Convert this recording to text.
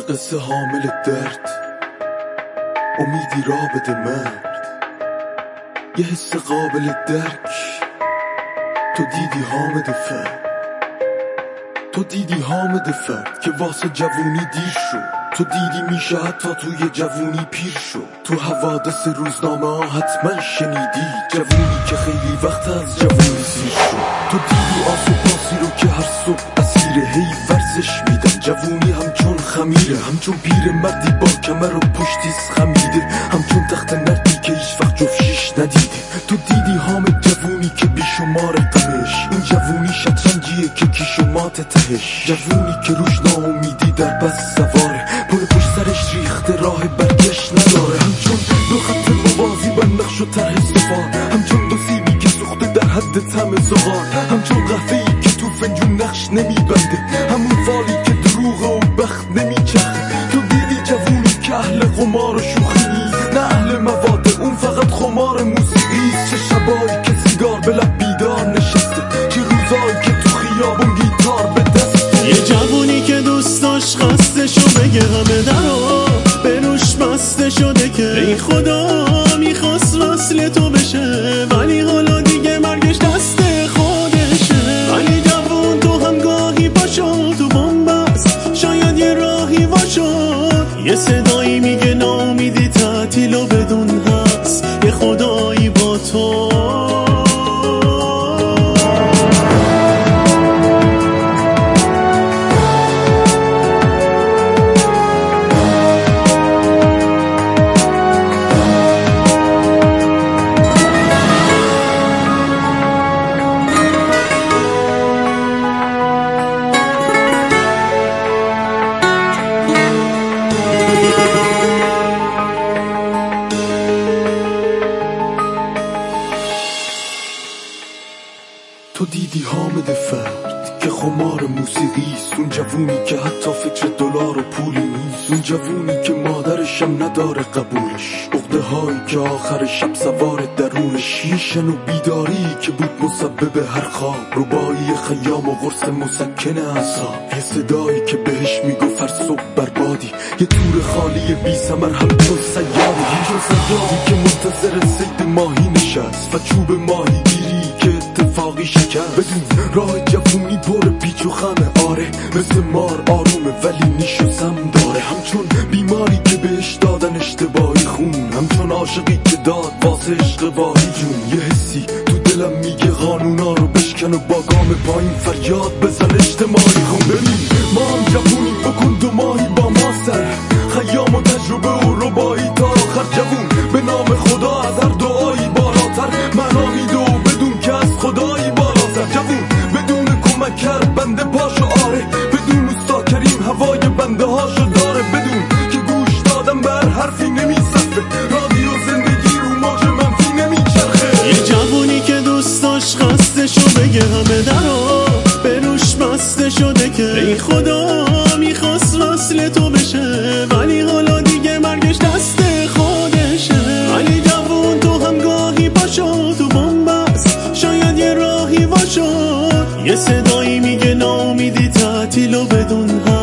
قصه حامل درد، امیدی را بده مرد، یه حس قابل درک. تو دیدی حامد فرد، تو دیدی حامد فرد که واسه جوونی دیر شد. تو دیدی میشه حتی توی جوونی پیر شد. تو حوادث روزنامه ها حتما شنیدی جوونی که خیلی وقت از جوونی سیر شد. تو دیدی آس و پاسی رو که هر صبح اسیره هی ورزش میدن. جوونی همچون خمیره، همچون پیر مردی با کمر و پشتیز خمیده، همچون تخت نردی که هیچ وقت جفشیش ندیده. تو دیدی حامد جوونی که بیشمار قمش، این جوونی شطرنجیه که کیشمات تهش. جوونی که روش ناامیدی در بس سواره، پل پشت سرش ریخته راه برگشت نداره. همچون دو خط موازی بر نقش و طرح سفار، همچون دو سیبی که سوخته در حد طعم زغال، همچون قهوه‌ای که تو فنجون نقش نمیبنده، همون فالی که دروغه و بخت نمیچرخه. تو دیدی جوونی که اهل قمار و شوخی نیست، نه اهل مواده، اون فقط خمار موسیقیست. چه شبایی که سیگار به لب بیدار نشسته، چه روزایی که تو خیابون گیتار به دست. یه جوونی که دوست داشت خستشو بگه همه درو به روش بسته شده که ای خدا میخواست وصل تو بشه، ولی حالا دیگه مرگش دست خودشه. ولی جوون تو هم گاهی پاشو تو بنبست، شاید یه راهی واشد. یه صدایی میگه ناامیدی تعطیل و بدون هست یه خدایی با تو. تو دیدی حامد فرد که خمار موسیقیست، اون جوونی که حتی فکر دلار و پولی نیست، اون جوونی که مادرشم نداره قبولش، عقده هایی که آخر شب سوار درونش، یه شن و بیداری که بود مسبب هر خواب، ربایی خیام و قرص مسکن اعصاب، یه صدایی که بهش میگفت هر صبح بربادی، یه تور خالی بی ثمر همچون سیادی، همچون سیادی که منتظر صید ماهی نشست و چوب ماهی گیری که اتفاقی شکست. بدون راه جوونی پر پیچ و خمه، آره مثل مار آرومه ولی نیش و سم داره، همچون بیماری که بهش دادن اشتباهی خون، همچون عاشقی که داد واسه عشق واهی جون. یه حسی تو دلم میگه قانونا رو بشکن و با گام پایین فریاد بزن اجتماعی خون. ببین ما هم جوونی، بکن دو ماهی با ما سر خیام و تجربه و ربایی تا آخر. جوون به نام خدا از هر دعایی بالاتر، معنا میده و بدون که از خدایی بالاتر. جوون بدون کمک کرد بنده پاشو، آره بدون استا کریم هوای بنده هاشو داره، بدون که گوش دادم بر حرفی نمیصفه، رادیو زندگی رو موج منفی نمیچرخه. یه جوونی که دوست داشت خستشو بگه همه درو به روش بسته شده که ای خدا میخواست وصل تو بشه، ولی حالا دیگه مرگش دست خودشه. ولی جوون تو هم گاهی پاشو تو بنبست، شاید یه راهی واشد. یه صدایی میگه ناامیدی تعطیل و بدون